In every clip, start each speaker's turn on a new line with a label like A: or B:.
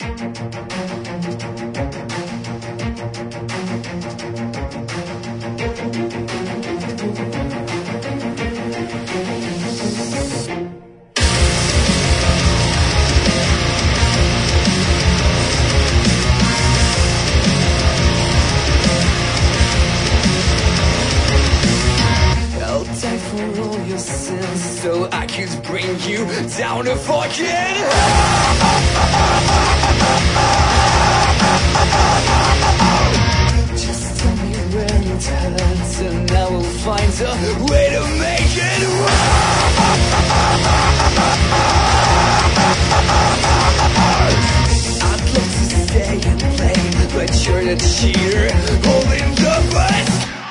A: So I could bring you down to fucking just tell me where it hurts and I will find a way to make it I'd love to stay and play, but you're the cheater holding the bus.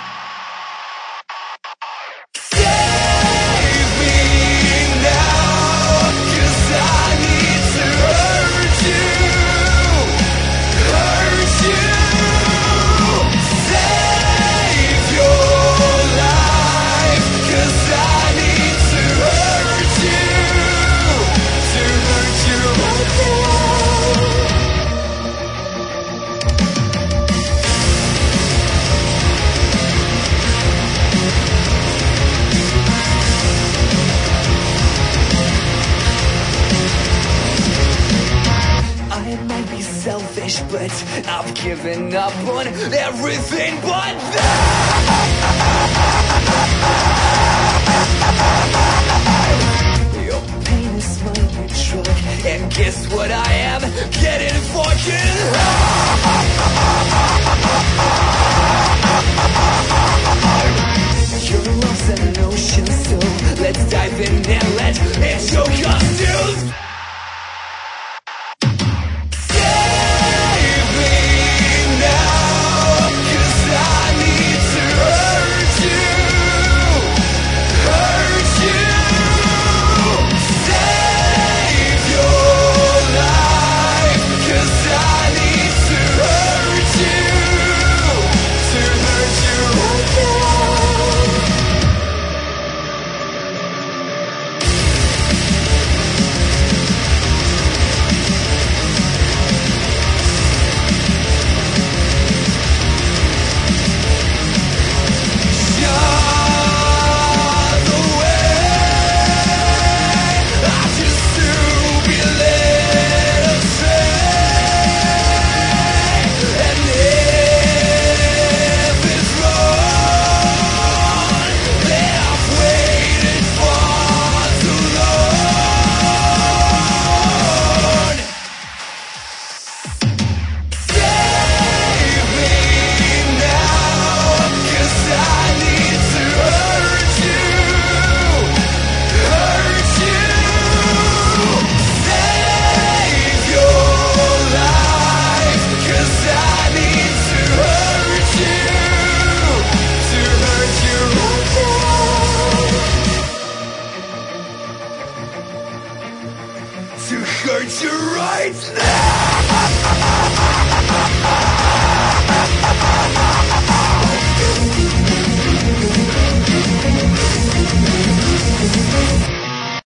A: Selfish, but I've given up on everything but that. Your pain is my new drug, and guess what I am?